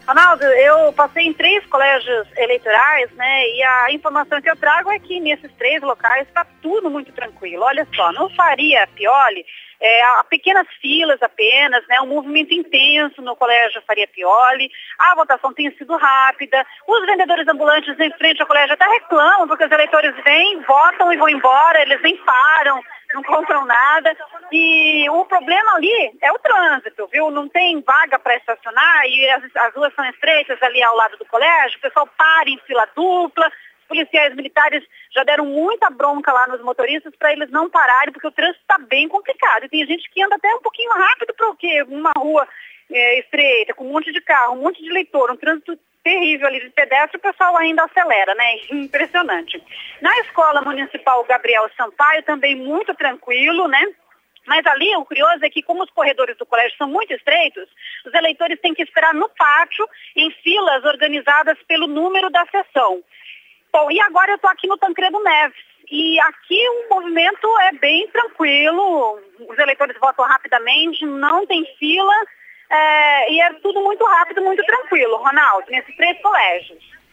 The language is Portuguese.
Ronaldo, eu passei em 3 colégios eleitorais, né, e a informação que eu trago é que nesses 3 locais está tudo muito tranquilo. Olha só, no Faria Pioli, há pequenas filas apenas, né, um movimento intenso no colégio Faria Pioli, a votação tem sido rápida, os vendedores ambulantes em frente ao colégio até reclamam, porque os eleitores vêm, votam e vão embora, eles nem param, não compram nada, e o problema ali é o trânsito, viu? Não tem vaga para estacionar e as ruas são estreitas ali ao lado do colégio, o pessoal para em fila dupla, os policiais militares já deram muita bronca lá nos motoristas para eles não pararem, porque o trânsito está bem complicado, e tem gente que anda até um pouquinho rápido porque uma rua estreita, com um monte de carro, um monte de eleitor, um trânsito terrível ali de pedestre, o pessoal ainda acelera, né? Impressionante. Na escola municipal Gabriel Sampaio, também muito tranquilo, né? Mas ali o curioso é que, como os corredores do colégio são muito estreitos, os eleitores têm que esperar no pátio, em filas organizadas pelo número da sessão. Bom, e agora eu estou aqui no Tancredo Neves. E aqui o movimento é bem tranquilo, os eleitores votam rapidamente, não tem fila, e é tudo muito rápido, muito tranquilo, Ronaldo, nesses 3 colégios.